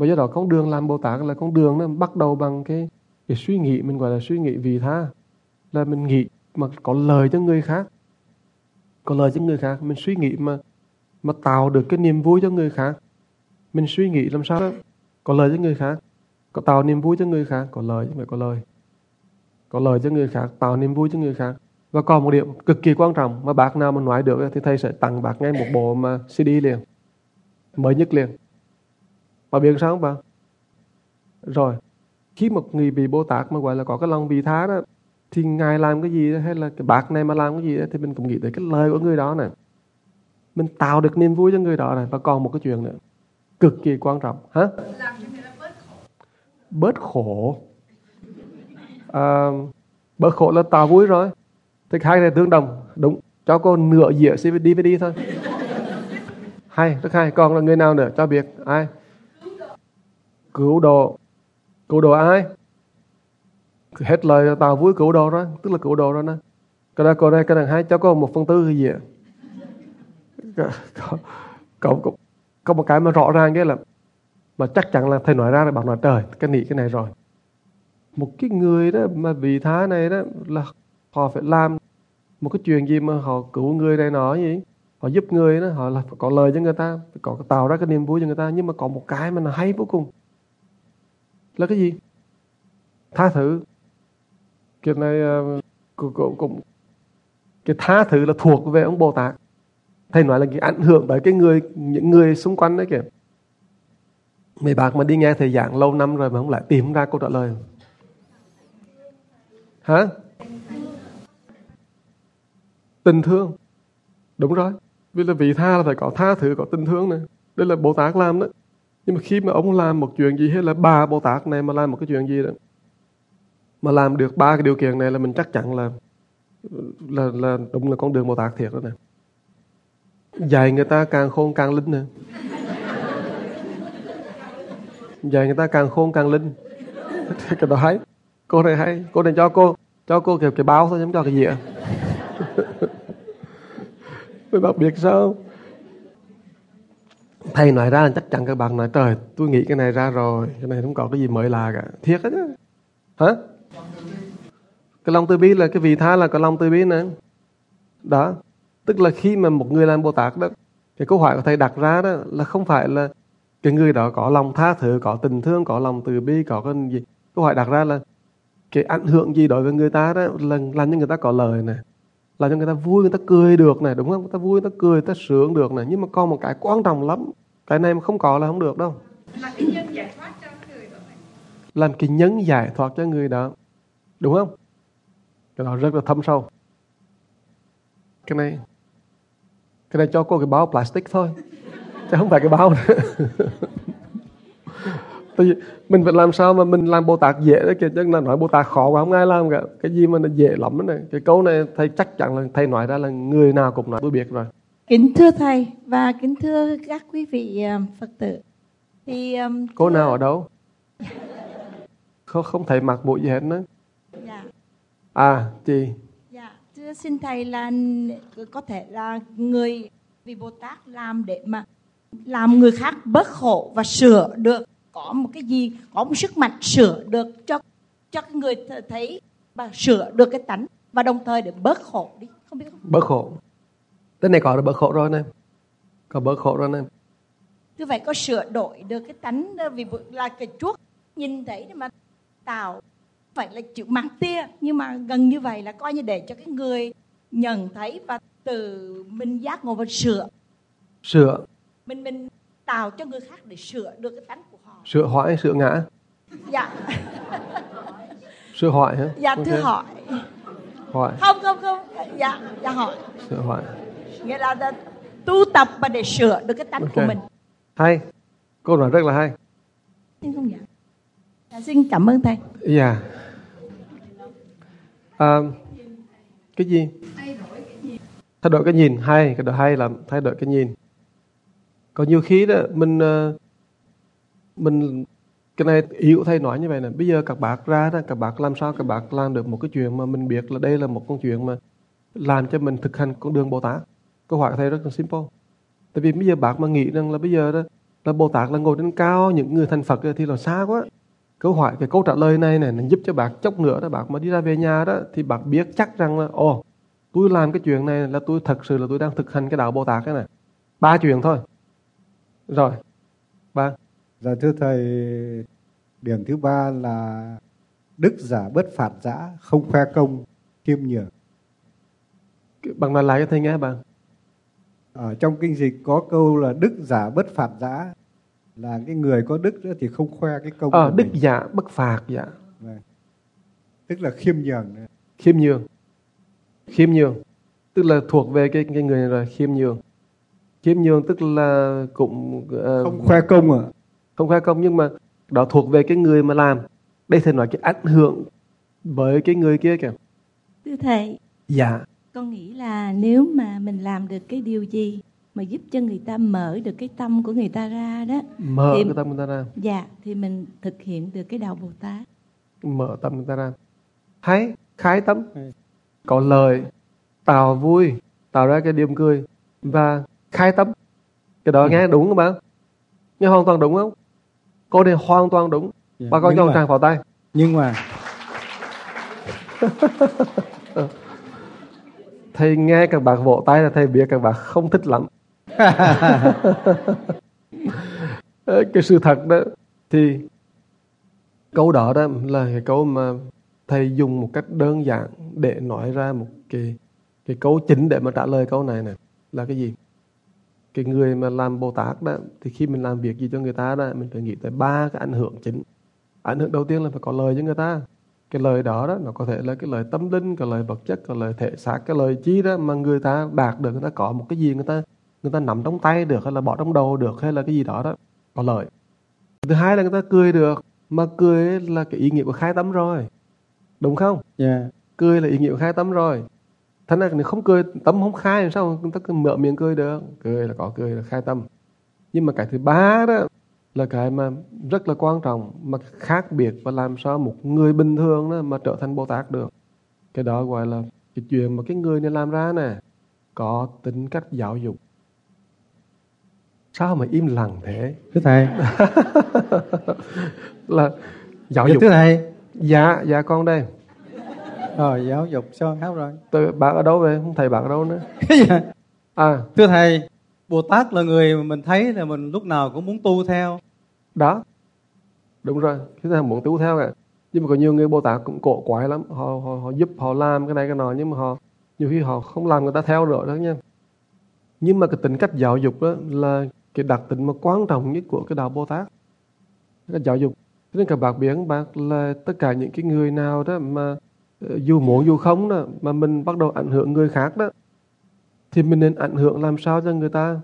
Và do đó con đường làm Bồ Tát là con đường nó bắt đầu bằng cái suy nghĩ, mình gọi là suy nghĩ vị tha, là mình nghĩ mà có lợi cho người khác, có lợi cho người khác, mình suy nghĩ mà tạo được cái niềm vui cho người khác, mình suy nghĩ làm sao đó có lợi cho người khác, có tạo niềm vui cho người khác, có lợi chứ không phải có lợi cho người khác, tạo niềm vui cho người khác. Và còn một điểm cực kỳ quan trọng mà bác nào mà nói được thì thầy sẽ tặng bác ngay một bộ mà CD liền, mới nhất liền. Bà biết sao không bà? Rồi, khi một người bị Bồ Tát mà gọi là có cái lòng vị tha đó, thì ngài làm cái gì đó, hay là cái bác này mà làm cái gì đó, thì mình cũng nghĩ tới cái lời của người đó này, mình tạo được niềm vui cho người đó này. Và còn một cái chuyện nữa cực kỳ quan trọng. Hả? Làm cho người ta Bớt khổ. Bớt khổ là tạo vui rồi. Thì hai này tương đồng. Đúng, cho cô nửa dĩa DVD thôi. Hay, rất hay. Còn là người nào nữa cho biết? Ai? Cứu độ. Cứu độ ai? Hết lời tạo vui cứu độ rồi, tức là cứu độ rồi đó. Cái này hay, cho cô 1/4 cái dĩa. Có một cái mà rõ ràng cái là mà chắc chắn là thầy nói ra là bảo nói trời, cái này rồi. Một cái người đó mà vị tha này đó là họ phải làm một cái chuyện gì mà họ cứu người này nọ gì, họ giúp người đó, họ là có lời cho người ta, có tạo ra cái niềm vui cho người ta. Nhưng mà có một cái mà nó hay vô cùng là cái gì? Tha thứ. Cái này cũng cái tha thứ là thuộc về ông Bồ Tát. Thầy nói là cái ảnh hưởng tới những người xung quanh đấy kìa. Mấy bác mà đi nghe thầy giảng lâu năm rồi mà không lại tìm ra câu trả lời. Hả? Tình thương. Đúng rồi. Vì là vị tha là phải có tha thứ, có tình thương này. Đây là Bồ Tát làm đó. Nhưng mà khi mà ông làm một chuyện gì, hay là bà Bồ Tát này mà làm một cái chuyện gì đó, mà làm được 3 cái điều kiện này là mình chắc chắn là đúng là con đường Bồ Tát thiệt đó nè. Dạy người ta càng khôn càng linh nè. Dạy người ta càng khôn càng linh. Cái đó hay. Cô này hay. Cô này cho cô cái báo thôi, không cho cái gì ạ. Tôi đặc biệt sao? Thầy nói ra là chắc chắn các bạn nói trời, tôi nghĩ cái này ra rồi, cái này không có cái gì mới lạ cả. Thiệt á chứ. Hả? Cái lòng từ bi là cái vị tha là cái lòng từ bi nè. Đó. Tức là khi mà một người làm Bồ Tát đó, cái câu hỏi của thầy đặt ra đó là không phải là cái người đó có lòng tha thứ, có tình thương, có lòng từ bi, có cái gì. Câu hỏi đặt ra là cái ảnh hưởng gì đối với người ta đó là làm cho người ta có lời nè, làm cho người ta vui, người ta cười được nè, đúng không? Người ta vui, người ta cười, người ta sướng được nè. Nhưng mà còn một cái quan trọng lắm, cái này mà không có là không được đâu. là cái nhân giải thoát cho người đó. Làm cái nhân giải thoát cho người đó, đúng không? Cái đó rất là thâm sâu. Cái này cho cô cái báo plastic thôi, chứ không phải cái báo nữa. Mình phải làm sao mà mình làm Bồ Tát dễ đấy kìa, chứ là nói Bồ Tát khó quá không ai làm cả. Cái gì mà nó dễ lắm đó này. Cái câu này thầy chắc chắn là thầy nói ra là người nào cũng nói, tôi biết rồi. Kính thưa thầy và kính thưa các quý vị Phật tử. Thì cô nào ở đâu? Không thấy mặc bộ gì hết nữa. Dạ. À, chị. Dạ, thưa xin thầy là có thể là người vì Bồ Tát làm để mà làm người khác bớt khổ và sửa được, có một cái gì, có một sức mạnh sửa được cho cái người thấy và sửa được cái tánh, và đồng thời để bớt khổ đi, không biết không? Bớt khổ. Cái này có là bớt khổ rồi nè. Có bớt khổ rồi nè. Như vậy có sửa đổi được cái tánh, vì là cái chuốc nhìn thấy mà tạo phải là chịu mặt tia, nhưng mà gần như vậy là coi như để cho cái người nhận thấy và từ mình giác ngộ và sửa mình tạo cho người khác để sửa được cái tánh của họ. Sửa hoại, sửa ngã. Dạ. Sửa hoại hả? Dạ Okay. thưa hỏi. Hoại. Không. Dạ hỏi. Sửa hoại. Nghĩa là tu tập và để sửa được cái tánh của mình. Hay. Câu nói rất là hay. Xin không dạ. Xin cảm ơn thầy. Dạ. Cái gì? Thay đổi cái nhìn. Hay. Cái đó hay là thay đổi cái nhìn. Còn nhiều khi đó mình cái này ý của thầy nói như vậy nè. Bây giờ các bác ra đó, các bác làm sao các bác làm được một cái chuyện mà mình biết là đây là một con chuyện mà làm cho mình thực hành con đường Bồ Tát. Câu hỏi của thầy rất là simple. Tại vì bây giờ bác mà nghĩ rằng là bây giờ đó là Bồ Tát là ngồi trên cao, những người thành Phật thì là xa quá. Cái câu trả lời này nó giúp cho bác chốc nữa đó, bác mà đi ra về nhà đó thì bác biết chắc rằng là tôi làm cái chuyện này là tôi thật sự là tôi đang thực hành cái đạo Bồ Tát cái này. 3 chuyện thôi. Rồi, bác. Dạ thưa thầy, điểm thứ 3 là đức giả bất phạt dã, không khoe công, khiêm nhường. Bạn nói lại cho thầy nghe bạn. Ở trong kinh dịch có câu là đức giả bất phạt dã, là cái người có đức đó thì không khoe cái công của Đức mình. giả bất phạt, dạ. Vâng. Tức là khiêm nhường. Khiêm nhường. Tức là thuộc về cái người này rồi, khiêm nhường. Khiêm nhường tức là cũng không khoe công ạ. Không khoe công, nhưng mà đó thuộc về cái người mà làm. Đây thầy nói cái ảnh hưởng với cái người kia kìa. Thưa thầy, Dạ. con nghĩ là nếu mà mình làm được cái điều gì mà giúp cho người ta mở được cái tâm của người ta ra đó, Mở thì, cái tâm người ta ra. dạ, thì mình thực hiện được cái đạo Bồ Tát. Mở tâm người ta ra. Hay, khái tâm. Có lời, tạo vui, tạo ra cái điểm cười và khai tâm. Cái đó nghe đúng không bạn? Nghe hoàn toàn đúng không? Câu này hoàn toàn đúng. Dạ, Bà con cho một tràng pháo tay. Nhưng mà thầy nghe các bạn vỗ tay là thầy biết các bạn không thích lắm. Cái sự thật đó thì câu đó đó là cái câu mà thầy dùng một cách đơn giản để nói ra một cái câu chính để mà trả lời câu này này là cái gì? Cái người mà làm Bồ Tát đó thì khi mình làm việc gì cho người ta đó, mình phải nghĩ tới 3 cái ảnh hưởng chính. Ảnh hưởng đầu tiên là phải có lời cho người ta. Cái lời đó đó nó có thể là cái lời tâm linh, cái lời vật chất, cái lời thể xác, cái lời chi đó mà người ta đạt được, người ta có một cái gì người ta nắm trong tay được, hay là bỏ trong đầu được, hay là cái gì đó đó, có lời. Thứ hai là người ta cười được, mà cười là cái ý nghĩa của khai tâm rồi, đúng không? yeah. Cười là ý nghĩa của khai tâm rồi. Thành ra nếu không cười, tâm không khai, làm sao người ta cứ mở miệng cười được? Cười là có cười là khai tâm. Nhưng mà cái thứ 3 đó là cái mà rất là quan trọng, mà khác biệt và làm sao một người bình thường đó mà trở thành Bồ Tát được. Cái đó gọi là cái chuyện mà cái người này làm ra nè, có tính cách giáo dục. Sao mà im lặng thế? Thưa thầy. Là giáo Dạ, dục. thưa thầy. Dạ con đây. Giáo dục sao hát rồi. Bạn ở đâu vậy? Không thấy bạn ở đâu nữa. Thưa thầy, Bồ Tát là người mà mình thấy là mình lúc nào cũng muốn tu theo. Đó, đúng rồi, chúng ta muốn tu theo cả. Nhưng mà có nhiều người Bồ Tát cũng cổ quái lắm. Họ giúp, họ làm cái này cái nọ, nhưng mà nhiều khi họ không làm người ta theo nữa đó nha. Nhưng mà cái tính cách giáo dục đó là cái đặc tính mà quan trọng nhất của cái đạo Bồ Tát. Cái giáo dục. Cho nên các bạn biết là tất cả những cái người nào đó mà dù muốn dù không đó, mà mình bắt đầu ảnh hưởng người khác đó, thì mình nên ảnh hưởng làm sao cho người ta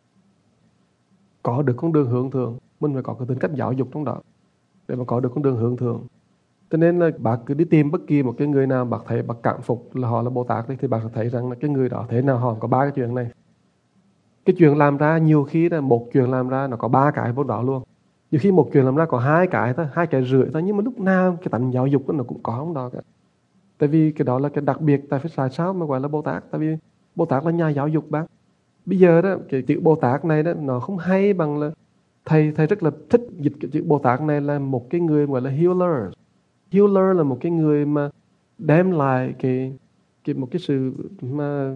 có được con đường hướng thượng. Mình phải có cái tính cách giáo dục trong đó để mà có được con đường hướng thượng. Cho nên là bạn cứ đi tìm bất kỳ một cái người nào bạn thấy bạn cảm phục là họ là Bồ Tát thì bạn sẽ thấy rằng là cái người đó thế nào họ có 3 cái chuyện này. Cái chuyện làm ra nhiều khi là một chuyện làm ra nó có 3 cái vô đó luôn. Nhiều khi một chuyện làm ra có 2 cái thôi, 2 cái rưỡi thôi, nhưng mà lúc nào cái tánh giáo dục đó nó cũng có trong đó cả. Tại vì cái đó là cái đặc biệt. Tại sao mà gọi là Bồ Tát? Tại vì Bồ Tát là nhà giáo dục bác. Bây giờ đó cái chữ Bồ Tát này đó nó không hay bằng là thầy rất là thích dịch cái chữ Bồ Tát này là một cái người gọi là healer. Healer là một cái người mà đem lại một cái sự mà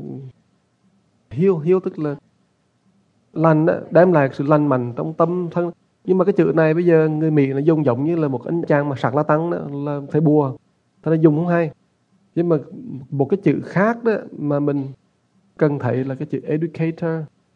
heal tức là lành đó, đem lại sự lành mạnh trong tâm thân. Nhưng mà cái chữ này bây giờ người Mỹ nó dùng giống như là một anh chàng mà sạc la tăng đó, là thầy bùa, thầy nó dùng không hay. Nhưng mà một cái chữ khác đó mà mình cần thấy là cái chữ educator.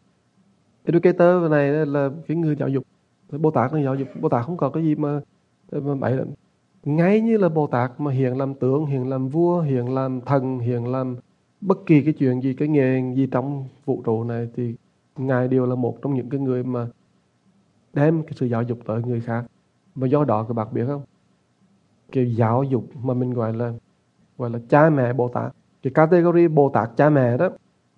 Educator này là cái người giáo dục. Bồ Tát là giáo dục. Bồ Tát không có cái gì mà bậy lắm. Ngay như là Bồ Tát mà hiện làm tướng, hiện làm vua, hiện làm thần, hiện làm bất kỳ cái chuyện gì, cái nghề gì trong vũ trụ này, thì Ngài đều là một trong những cái người mà đem cái sự giáo dục tới người khác. Mà do đó các bạn biết không, cái giáo dục mà mình gọi là cha mẹ Bồ Tát, cái category Bồ Tát cha mẹ đó,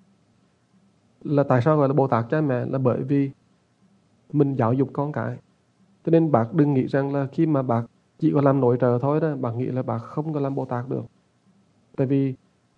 là tại sao gọi là Bồ Tát cha mẹ? Là bởi vì mình giáo dục con cái. Cho nên bạn đừng nghĩ rằng là khi mà bạn chỉ có làm nội trợ thôi đó, bạn nghĩ là bạn không có làm Bồ Tát được. Tại vì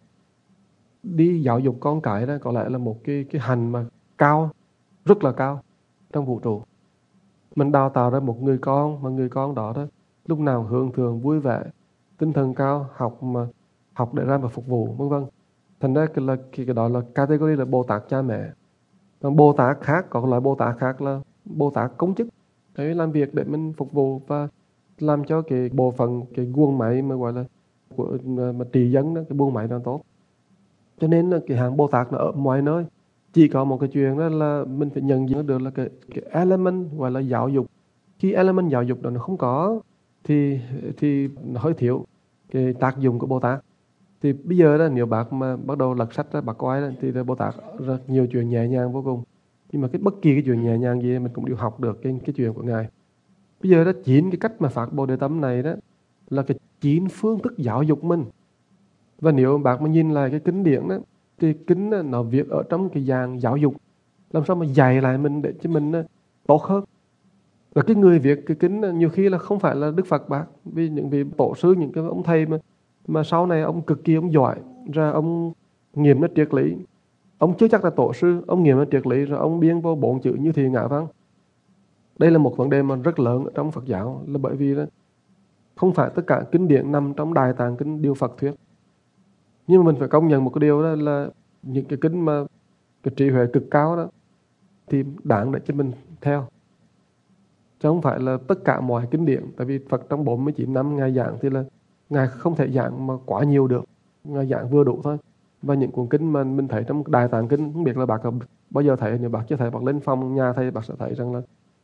đi giáo dục con cái đó có lẽ là một cái hành mà cao, rất là cao trong vũ trụ. Mình đào tạo ra một người con, mà người con đó đó lúc nào hướng thượng, vui vẻ, tinh thần cao, học để ra mà phục vụ, vân vân. Thành ra cái đó là category là Bồ Tát cha mẹ. Còn Bồ Tát khác, có loại Bồ Tát khác là Bồ Tát công chức, để làm việc để mình phục vụ và làm cho cái bộ phận, cái guồng máy mà gọi là của mà trị dân đó, cái buồng máy nó tốt. Cho nên là cái hạng Bồ Tát nó ở mọi nơi. Chỉ có một cái chuyện đó là mình phải nhận diện được là cái element gọi là giáo dục. Khi element giáo dục đó nó không có thì nó hơi thiếu cái tác dụng của Bồ Tát. Thì bây giờ đó, nếu bác mà bắt đầu lật sách ra, bác coi đó, thì Bồ Tát rất nhiều chuyện nhẹ nhàng vô cùng. Nhưng mà bất kỳ cái chuyện nhẹ nhàng gì mình cũng đều học được cái chuyện của Ngài. Bây giờ đó 9 cái cách mà phát Bồ Đề Tâm này đó là cái 9 phương thức giáo dục mình. Và nếu bác mà nhìn lại cái kinh điển đó, thì kinh đó, nó viết ở trong cái dạng giáo dục, làm sao mà dạy lại mình để cho mình tốt hơn. Và cái người viết cái kinh đó, nhiều khi là không phải là Đức Phật bác, vì những vị tổ sư, những cái ông thầy mà sau này ông cực kỳ ông giỏi, ra ông nghiệm nó triết lý, ông chưa chắc là tổ sư, ông nghiệm nó triết lý rồi ông biên vô 4 chữ như thì ngã văn. Đây là một vấn đề mà rất lớn ở trong Phật giáo, là bởi vì đó, không phải tất cả kinh điển nằm trong Đại Tạng Kinh đều Phật thuyết. Nhưng mà mình phải công nhận một cái điều đó là những cái kinh mà cái trí huệ cực cao đó thì đáng để cho mình theo. Chứ không phải là tất cả mọi kinh điển. Tại vì Phật trong 49 năm Ngài giảng thì là Ngài không thể giảng mà quá nhiều được. Ngài giảng vừa đủ thôi. Và những cuốn kinh mà mình thấy trong Đại Tạng Kinh, không biết là bác bao giờ thấy, nếu bác chưa thấy, bác lên phòng nhà thầy, bác sẽ thấy rằng là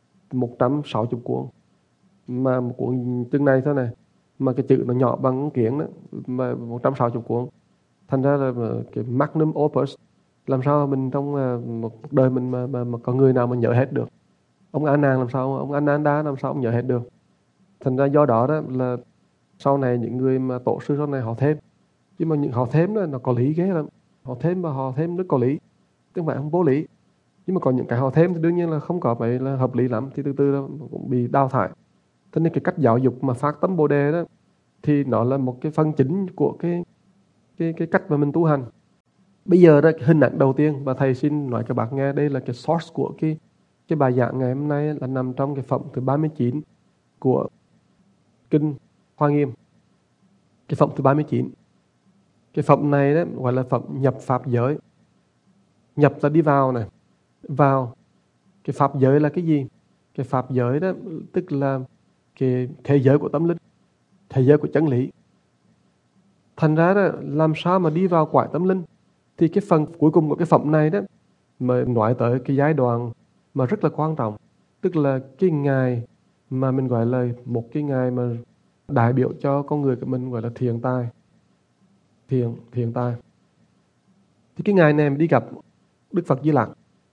160 cuốn. Mà một cuốn từng này thôi này, mà cái chữ nó nhỏ bằng kiếng đó, mà 160 cuốn. Thành ra là cái magnum opus, làm sao mình trong một đời mình mà có người nào mà nhớ hết được. Ông A Nan làm sao, ông Ananda làm sao ông nhớ hết được. Thành ra do đó đó là sau này những người mà tổ sư sau này họ thêm. Nhưng mà những họ thêm đó nó có lý ghê lắm. Họ thêm và họ thêm rất có lý, chứ không phải không vô lý. Nhưng mà còn những cái họ thêm thì đương nhiên là không có vậy là hợp lý lắm, thì từ từ đó cũng bị đào thải. Thế nên cái cách giáo dục mà phát tâm Bồ Đề đó thì nó là một cái phần chính của cái cách mà mình tu hành. Bây giờ đó, cái hình ảnh đầu tiên và thầy xin nói cho bác nghe, đây là cái source của cái bài giảng ngày hôm nay là nằm trong cái phẩm thứ 39 của Kinh Hoa Nghiêm. Cái phẩm thứ 39. Cái phẩm này đó gọi là phẩm nhập pháp giới. Nhập là đi vào này. Vào. Cái pháp giới là cái gì? Cái pháp giới đó tức là cái thế giới của tâm linh, thế giới của chân lý. Thành ra đó, làm sao mà đi vào cõi tâm linh? Thì cái phần cuối cùng của cái phẩm này đó mà nói tới cái giai đoạn mà rất là quan trọng. Tức là cái ngày mà mình gọi là một cái ngày mà đại biểu cho con người của mình, gọi là thiền tài. Thiền tài. Thì cái ngày này mình đi gặp Đức Phật Di Lặc.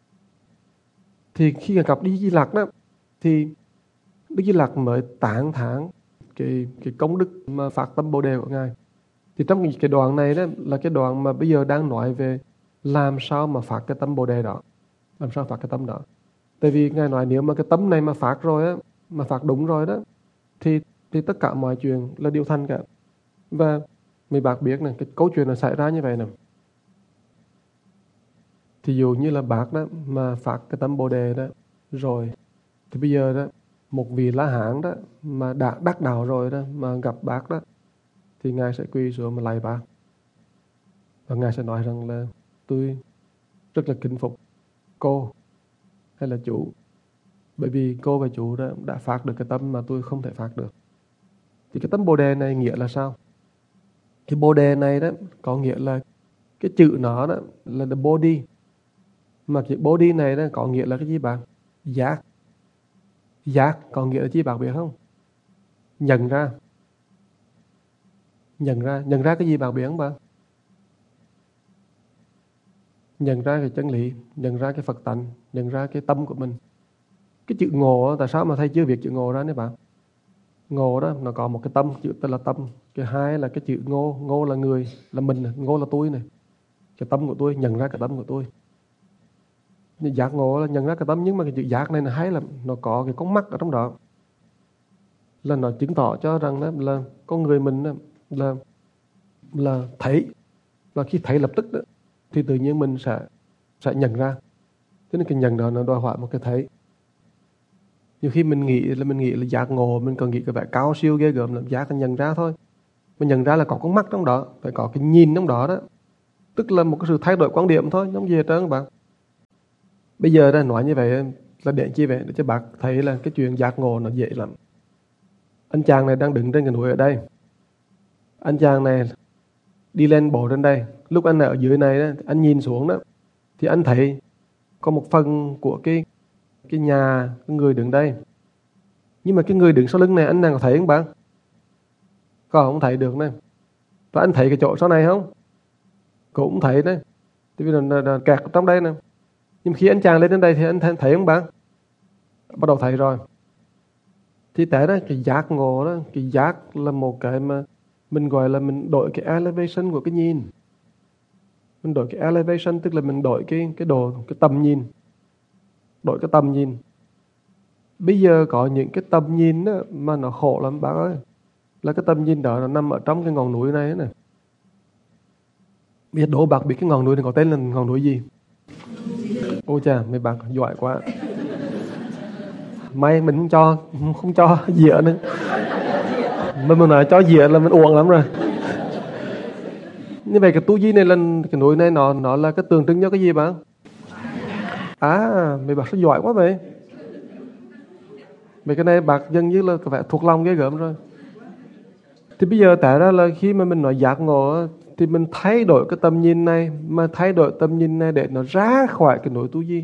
Thì khi gặp Đức Di Lặc đó, thì Đức Di Lặc mới tán thán cái công đức mà phát tâm Bồ Đề của Ngài. Thì trong cái đoạn này đó là cái đoạn mà bây giờ đang nói về làm sao mà phát cái tâm Bồ Đề đó. Làm sao phát cái tâm đó. Tại vì Ngài nói nếu mà cái tâm này mà phát rồi á, mà phát đúng rồi đó, thì tất cả mọi chuyện là điều thành cả. Và mấy bác biết này, cái câu chuyện nó xảy ra như vậy nè. Thì dụ như là bác đó mà phát cái tâm Bồ Đề đó rồi, thì bây giờ đó một vị La Hán đó mà đã đắc đạo rồi đó mà gặp bác đó, thì Ngài sẽ quỳ xuống mà lạy bác. Và Ngài sẽ nói rằng là tôi rất là kính phục cô hay là chủ, bởi vì cô và chủ đó đã phát được cái tâm mà tôi không thể phát được. Thì cái tâm Bồ Đề này nghĩa là sao? Cái Bồ Đề này đó có nghĩa là cái chữ nó đó là the body. Mà cái body này đó có nghĩa là cái gì bạn? Giác. Giác có nghĩa là gì bạn biết không? Nhận ra. Nhận ra cái gì bạn biết không bạn? Nhận ra cái chân lý, nhận ra cái Phật tánh, nhận ra cái tâm của mình. Cái chữ ngộ, tại sao mà thầy chưa viết chữ ngộ ra nữa bạn? Ngộ đó, nó có một cái tâm, chữ tên là tâm. Cái hai là cái chữ ngô, ngô là người, là mình, ngô là tôi này. Cái tâm của tôi, nhận ra cái tâm của tôi. Giác ngộ là nhận ra cái tâm, nhưng mà cái chữ giác này là hay là nó có cái con mắt ở trong đó. Là nó chứng tỏ cho rằng đó là con người mình đó, là thấy. Và khi thấy lập tức đó, thì tự nhiên mình sẽ nhận ra. Cho nên cái nhận đó nó đòi hỏi một cái thấy. Nhiều khi mình nghĩ là giác ngộ, mình còn nghĩ cái vẻ cao siêu ghê gớm lắm, giác là nhận ra thôi. Mình nhận ra là có con mắt trong đó, phải có cái nhìn trong đó đó. Tức là một cái sự thay đổi quan điểm thôi, không gì hết trơn các bạn. Bây giờ ra nói như vậy là để chi vậy? Để cho bác thấy là cái chuyện giác ngộ nó dễ lắm. Anh chàng này đang đứng trên cái núi ở đây. Anh chàng này đi lên bộ trên đây. Lúc anh ở dưới này đó, anh nhìn xuống đó, thì anh thấy có một phần của cái nhà cái người đứng đây. Nhưng mà cái người đứng sau lưng này anh đang có thấy không bạn? Không thấy được này. Và anh thấy cái chỗ sau này không? Cũng thấy đấy. Tại vì là kẹt trong đây nè. Nhưng khi anh chàng lên đến đây thì anh thấy không bạn? Bắt đầu thấy rồi. Thì tại đó cái giác ngộ đó, cái giác là một cái mà mình gọi là mình đổi cái elevation của cái nhìn. Mình đổi cái elevation tức là mình đổi cái tầm nhìn. Đổi cái tầm nhìn. Bây giờ có những cái tầm nhìn đó mà nó khổ lắm bác ơi. Là cái tầm nhìn đó nó nằm ở trong cái ngọn núi này nè. Bây giờ đố bác biết cái ngọn núi này có tên là ngọn núi gì? Ôi chà, mấy bác giỏi quá. May mình không cho dĩa nữa. Mình nói cho dĩa là mình uổng lắm rồi. Như vậy cái tu di này là cái núi này nó là cái tượng trưng cho cái gì bạn? Mấy bác sao giỏi quá vậy? Mấy cái này bác dần như là phải thuộc lòng ghê gớm rồi. Thì bây giờ tại ra là khi mà mình nói giác ngộ thì mình thay đổi cái tầm nhìn này, mà thay đổi tầm nhìn này để nó ra khỏi cái núi tu di.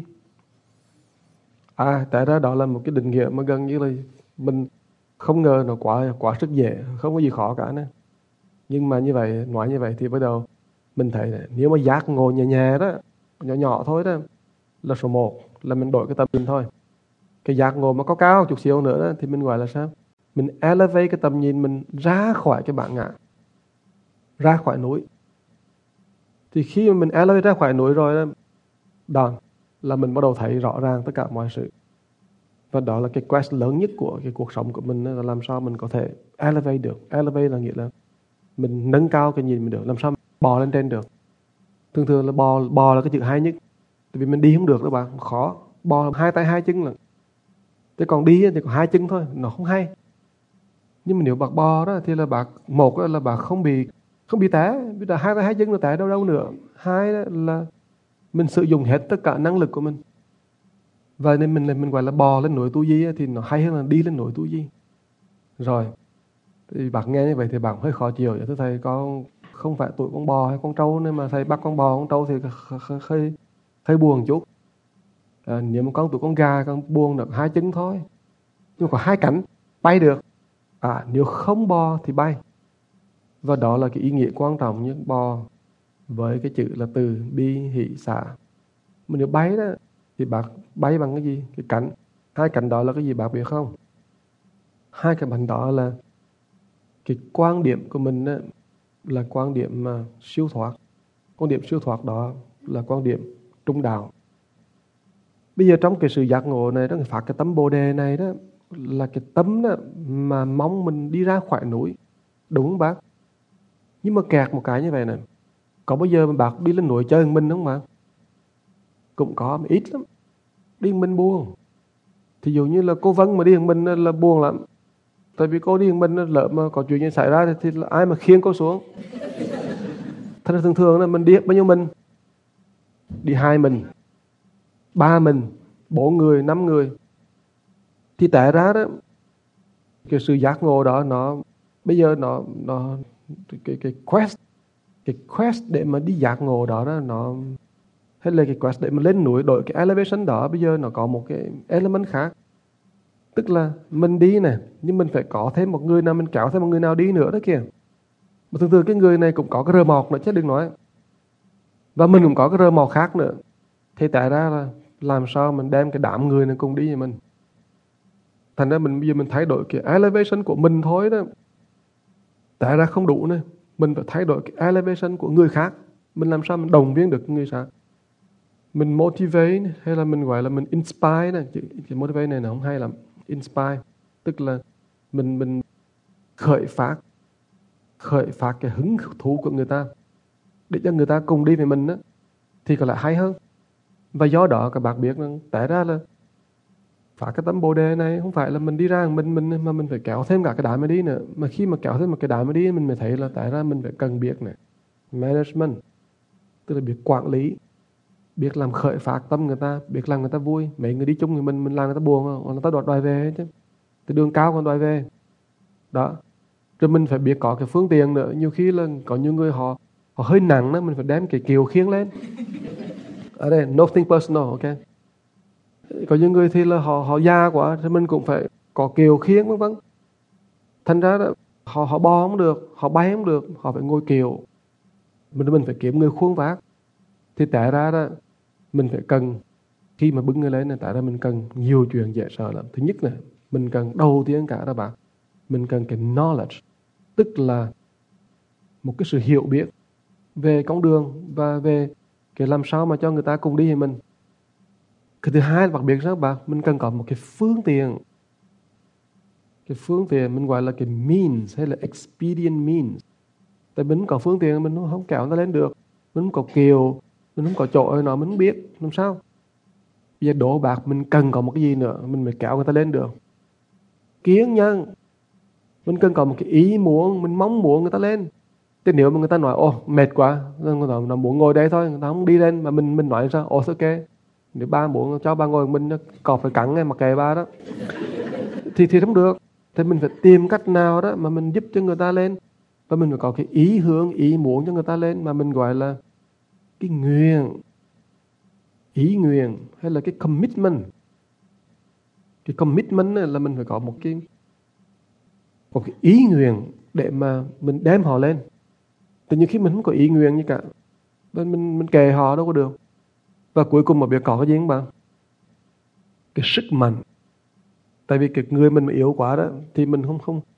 Tại ra đó là một cái định nghĩa mà gần như là mình không ngờ nó quá sức dễ, không có gì khó cả nữa. Nhưng mà như vậy, nói như vậy thì bắt đầu mình thấy là nếu mà giác ngộ nhẹ nhẹ đó, nhỏ thôi đó, là số 1 là mình đổi cái tầm nhìn thôi. Cái giác ngộ mà có cao chút xíu nữa đó, thì mình gọi là sao? Mình elevate cái tầm nhìn mình ra khỏi cái bản ngã, ra khỏi núi. Thì khi mà mình elevate ra khỏi núi rồi đó là mình bắt đầu thấy rõ ràng tất cả mọi sự. Và đó là cái quest lớn nhất của cái cuộc sống của mình, là làm sao mình có thể elevate được. Elevate là nghĩa là mình nâng cao cái nhìn mình được, làm sao mình bò lên trên được. Thường là bò là cái chữ hay nhất. Tại vì mình đi không được đó bạn, khó. Bò 2 tay 2 chân là. Thế còn đi thì có 2 chân thôi, nó không hay. Nhưng mà nếu bạc bò đó thì là bạc, một là bạc không bị té, vì là 2 tay 2 chân là té đâu nữa. 2 là mình sử dụng hết tất cả năng lực của mình. Và nên mình gọi là bò lên núi tu di thì nó hay hơn là đi lên núi tu di. Rồi thì bác nghe như vậy thì bác hơi khó chịu. Thưa thầy, con không phải tuổi con bò hay con trâu, nên mà thầy bắt con bò con trâu thì hơi buồn chút. Nếu mà con tuổi con gà con buồn được 2 chân thôi, nhưng mà có 2 cánh bay được. Nếu không bò thì bay. Và đó là cái ý nghĩa quan trọng nhất bò với cái chữ là từ bi hỷ xả. Mà nếu bay đó thì bác bay bằng cái gì? Cái cánh. 2 cánh đó là cái gì bác biết không? 2 cái cánh đó là cái quan điểm của mình đó, là quan điểm mà siêu thoát. Quan điểm siêu thoát đó là quan điểm trung đạo. Bây giờ trong cái sự giác ngộ này, trong cái phát cái tấm Bồ Đề này đó, là cái tấm đó mà mong mình đi ra khỏi núi. Đúng không bác? Nhưng mà kẹt một cái như vậy này, có bao giờ mà bác đi lên núi chơi một mình không bạn? Cũng có, mà ít lắm. Đi một mình buồn. Thí dụ như là cô Vân mà đi một mình là buồn lắm. Tại vì cô đi một mình, lỡ mà có chuyện gì xảy ra thì là ai mà khiêng cô xuống. Thật ra thường là mình đi bao nhiêu mình? Đi 2 mình, 3 mình, 4 người, 5 người. Thì tại ra đó, cái sự giác ngộ đó nó bây giờ nó cái quest để mà đi giác ngộ đó nó, hay là cái quest để mà lên núi đổi cái elevation đó, bây giờ nó có một cái element khác. Tức là mình đi nè, nhưng mình phải có thêm một người nào, mình kéo thêm một người nào đi nữa đó kìa. Mà thường cái người này cũng có cái rơ mọc nữa chứ đừng nói. Và mình cũng có cái rơ mọc khác nữa. Thì tại ra là làm sao mình đem cái đám người này cùng đi với mình. Thành ra bây giờ mình thay đổi cái elevation của mình thôi đó. Tại ra không đủ nữa. Mình phải thay đổi cái elevation của người khác. Mình làm sao mình đồng viên được người khác. Mình motivate hay là mình gọi là mình inspire này. Cái motivate này nó không hay lắm. Inspire tức là mình khởi phát cái hứng thú của người ta để cho người ta cùng đi với mình đó, thì có lẽ hay hơn. Và do đó các bạn biết tại ra là Phát cái tấm Bồ đề này không phải là mình đi ra mình mà mình phải kéo thêm cả cái đám mới đi nữa. Mà khi mà kéo thêm một cái đám mới đi, mình mới thấy là tại ra mình phải cần biết này, management, tức là biết quản lý, biết làm khởi phát tâm người ta, biết làm người ta vui. Mấy người đi chung thì mình làm người ta buồn, người ta đòi về chứ, từ đường cao còn đòi về đó. Rồi mình phải biết có cái phương tiện nữa. Nhiều khi là có nhiều người họ hơi nặng đó, mình phải đem cái kiều khiêng lên. Ở đây nothing personal, ok. Có những người thì là họ già quá thì mình cũng phải có kiều khiêng vân vân. Thành ra đó, họ bò không được, họ bay không được, họ phải ngồi kiều. Mình phải kiếm người khuôn vác. Thì tại ra đó mình phải cần, khi mà bưng người lên này, tại ra mình cần nhiều chuyện dễ sợ lắm. Thứ nhất là mình cần đầu tiên cả đó bạn, mình cần cái knowledge, tức là một cái sự hiểu biết về con đường và về cái làm sao mà cho người ta cùng đi với mình. Cái thứ hai là đặc biệt đó bạn, mình cần có một cái phương tiện. Cái phương tiện mình gọi là cái means hay là expedient means. Tại mình không có phương tiện, mình không kéo người ta lên được. Mình không có kiều, mình không có chỗ nào mình không biết làm sao. Bây giờ đổ bạc mình cần có một cái gì nữa mình mới kéo người ta lên được. Kiên nhẫn, mình cần có một cái ý muốn, mình mong muốn người ta lên. Thế nếu mà người ta nói mệt quá, nó muốn ngồi đây thôi, người ta không đi lên, mà mình nói sao ok, nếu ba muốn cho ba ngồi, mình còn phải cắn ngay mặc kệ ba đó thì không được. Thì mình phải tìm cách nào đó mà mình giúp cho người ta lên, và mình phải có cái ý hướng, ý muốn cho người ta lên, mà mình gọi là cái nguyện, ý nguyện hay là cái commitment. Cái commitment là mình phải có một cái ý nguyện để mà mình đem họ lên. Tự nhiên khi mình không có ý nguyện gì cả, mình kề họ đâu có được. Và cuối cùng mà biết có cái gì không bạn? Cái sức mạnh. Tại vì cái người mình mà yếu quá đó thì mình không